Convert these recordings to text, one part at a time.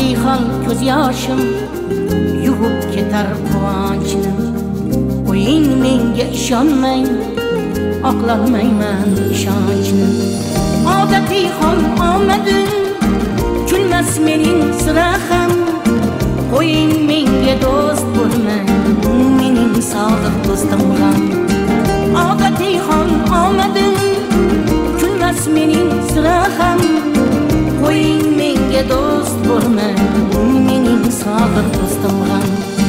odatiy hol ko'z yoshim yuvib ketar quvonchni. Qo'ying menga ishonmang, oqlolmayman ishonchni. Odatiy hol omadim kulmas mening sira ham. Qo'ying menga do'st bo'lmang, mening sodiq do'stim ham. Odatiy hol omadim kulmas mening sira ham. Qo'ying menga do'st bo'lmang, mening sodiq do'stim ham.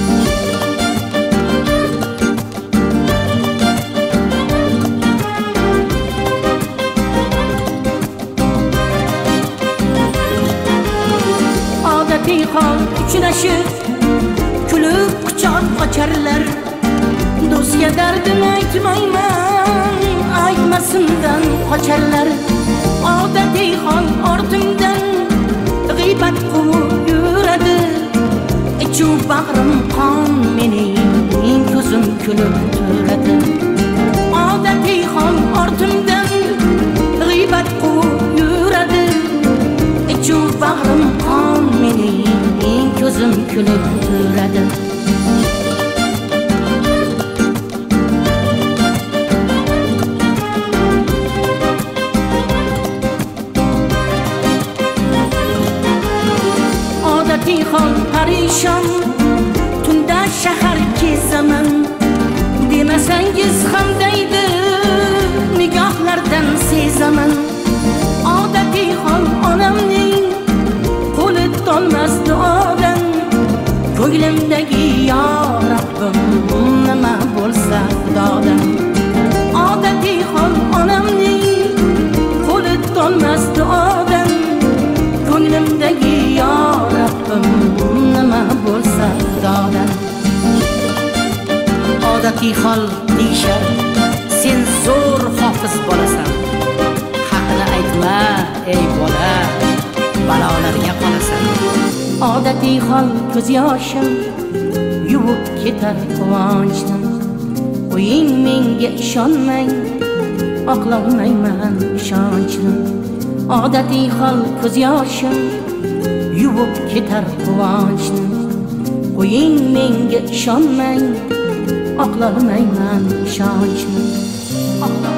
Odatiy hol uchrashib kulib quchoq ocharlar. Do'stga dardini aytmayman, aytmasimdan qocharlar. Odatiy hol ortimdan g'iybat quvib yuradi. Ichu bag'rim qon mening, ko'zim kulib turadi. Odatiy hol ortimdan g'iybat quvib yuradi. Ichu bag'rim qon mening, ko'zim kulib turadi. Odatiy hol parishon tunda shahar kezaman. Demasangiz ham deydi nigohlardan sezaman. Odatiy hol onamning qo'li to'lmas duodan. Ko'nglimdagi yo Rabbim nima bo'lsa xudodan. Odatiy hol onamning qo'li to'lmas duodan. Ko'nglimdagi yo Rabbim nima bo'lsa xudodan. Odatiy hol deyshar, sen zo'r hofiz bo'lasan. Haqni aytma ey bola, balolarga qolasan. Odatiy hol ko'z yoshim yuvib ketar quvonchni. Qo'ying menga ishonmang, oqlolmayman ishonchni. Odatiy hol ko'z yoshim yuvib ketar quvonchni. Qo'ying menga ishonmang, oqlolmayman ishonchni.